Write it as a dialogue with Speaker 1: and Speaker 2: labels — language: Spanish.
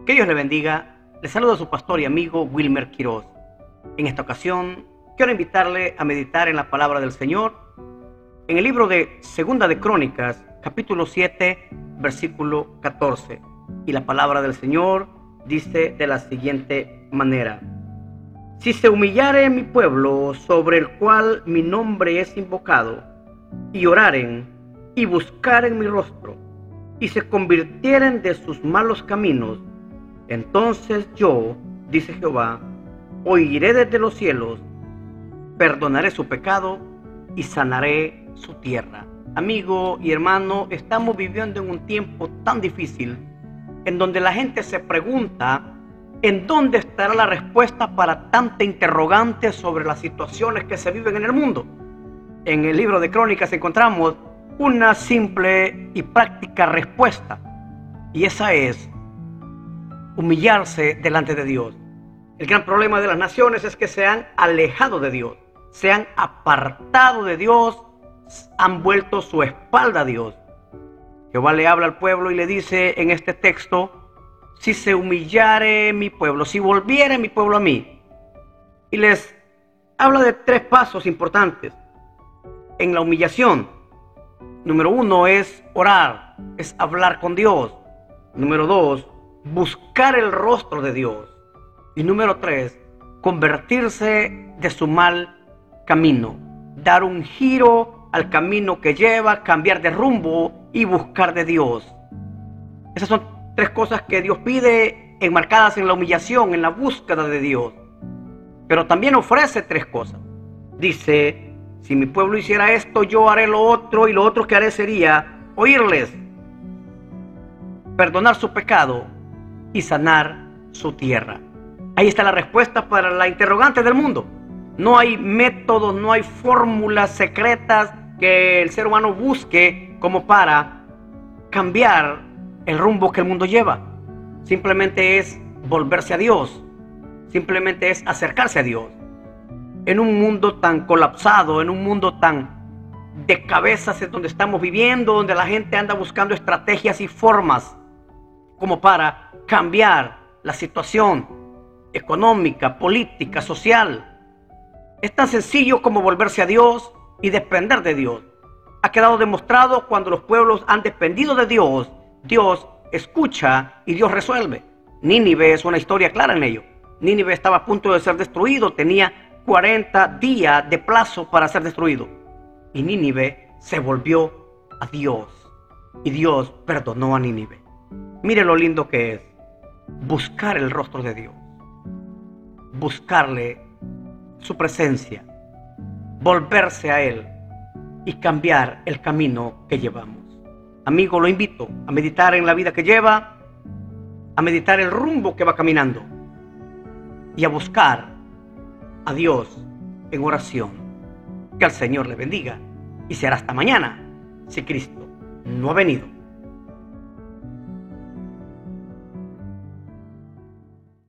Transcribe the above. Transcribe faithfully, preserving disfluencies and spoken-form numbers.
Speaker 1: Que Dios le bendiga. Le saluda a su pastor y amigo Wilmer Quiroz. En esta ocasión quiero invitarle a meditar en la palabra del Señor en el libro de Segunda de Crónicas, capítulo siete, versículo catorce. Y la palabra del Señor dice de la siguiente manera: si se humillare mi pueblo, sobre el cual mi nombre es invocado, y oraren y buscaren mi rostro, y se convirtieren de sus malos caminos, entonces yo, dice Jehová, oiré desde los cielos, perdonaré su pecado y sanaré su tierra. Amigo y hermano, estamos viviendo en un tiempo tan difícil, en donde la gente se pregunta en dónde estará la respuesta para tanta interrogante sobre las situaciones que se viven en el mundo. En el libro de Crónicas encontramos una simple y práctica respuesta, y esa es humillarse delante de Dios. El gran problema de las naciones es que se han alejado de Dios, se han apartado de Dios, han vuelto su espalda a Dios. Jehová le habla al pueblo y le dice en este texto: si se humillare mi pueblo, si volviere mi pueblo a mí. Y les habla de tres pasos importantes en la humillación. Número uno es orar, es hablar con Dios. Número dos, buscar el rostro de Dios. Y número tres, convertirse de su mal camino, dar un giro al camino que lleva, cambiar de rumbo y buscar de Dios. Esas son tres cosas que Dios pide, enmarcadas en la humillación, en la búsqueda de Dios. Pero también ofrece tres cosas. Dice: si mi pueblo hiciera esto, yo haré lo otro, y lo otro que haré sería oírles, perdonar su pecado y sanar su tierra. Ahí está la respuesta para la interrogante del mundo. No hay métodos, no hay fórmulas secretas que el ser humano busque como para cambiar el rumbo que el mundo lleva. Simplemente es volverse a Dios, simplemente es acercarse a Dios. En un mundo tan colapsado, en un mundo tan de cabezas es donde estamos viviendo, donde la gente anda buscando estrategias y formas como para cambiar la situación económica, política, social. Es tan sencillo como volverse a Dios y depender de Dios. Ha quedado demostrado cuando los pueblos han dependido de Dios, Dios escucha y Dios resuelve. Nínive es una historia clara en ello. Nínive estaba a punto de ser destruido, tenía cuarenta días de plazo para ser destruido. Y Nínive se volvió a Dios, y Dios perdonó a Nínive. Mire lo lindo que es buscar el rostro de Dios, buscarle su presencia, volverse a Él y cambiar el camino que llevamos. Amigo, lo invito a meditar en la vida que lleva, a meditar el rumbo que va caminando y a buscar a Dios en oración. Que el Señor le bendiga y será hasta mañana si Cristo no ha venido.